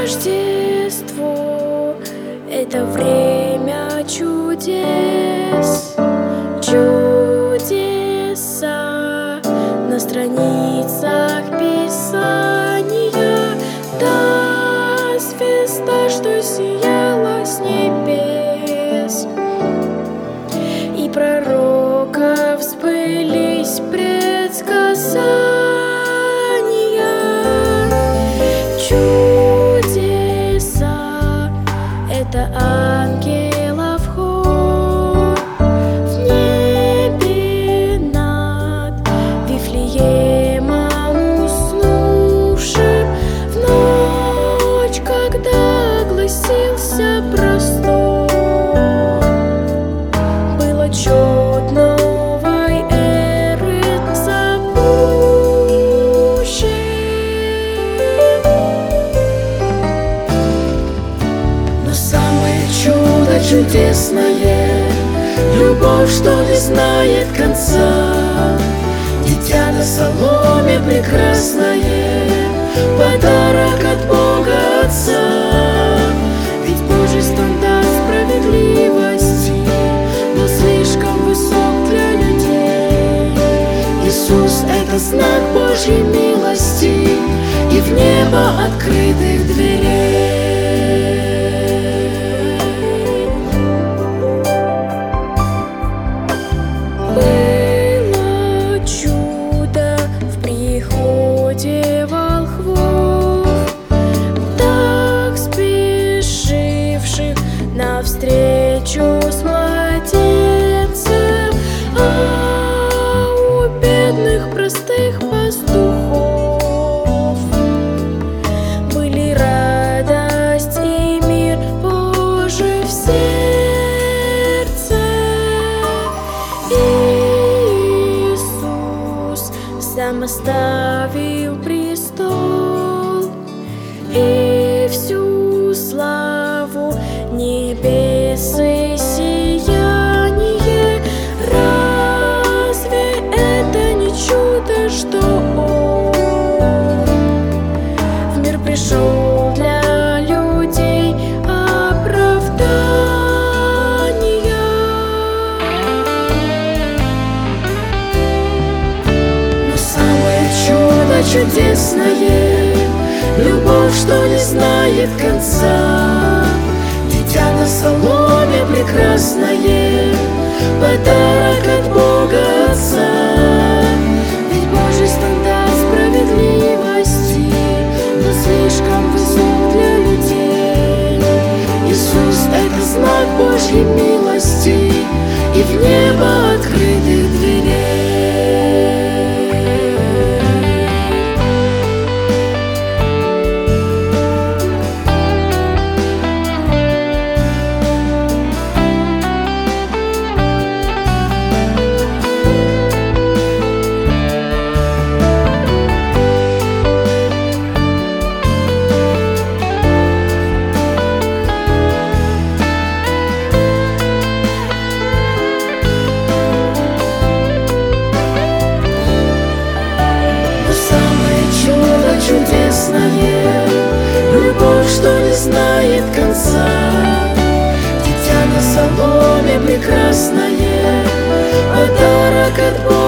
Рождество — это время чудес, чудеса на страницах Писания. Та звезда, что сияла с небес, и пророков сбылись предсказания. Чудеса — это ангелов хор в небе над Вифлеемом уснувшим, в ночь, когда огласился простор. Был отчет новой эры запущен. Но самое чудо чудесное — любовь, что не знает конца. Дитя на соломе прекрасное, подарок от Бога Отца. Ведь Божий стандарт справедливости был слишком высок для людей. Иисус — это знак Божьей милости и в небо открытых дверей. Было чудо в приходе волхвов, так спешивших навстречу с младенцем, а у бедных простых пастухов были радость и мир Божий в сердце. Иисус сам оставил престол и всю славу небес и сияние. Разве это не чудо, что Он в мир пришел для людей оправдания? Но самое чудо чудесное — любовь, что не знает конца. Дитя на соломе прекрасное, подарок от Бога Отца. Ведь Божий стандарт справедливости был слишком высок для людей. Иисус — это знак Божьей милости и в небо открытых дверей. Чудесное, любовь, что не знает конца. Дитя на соломе прекрасное, подарок от Бога.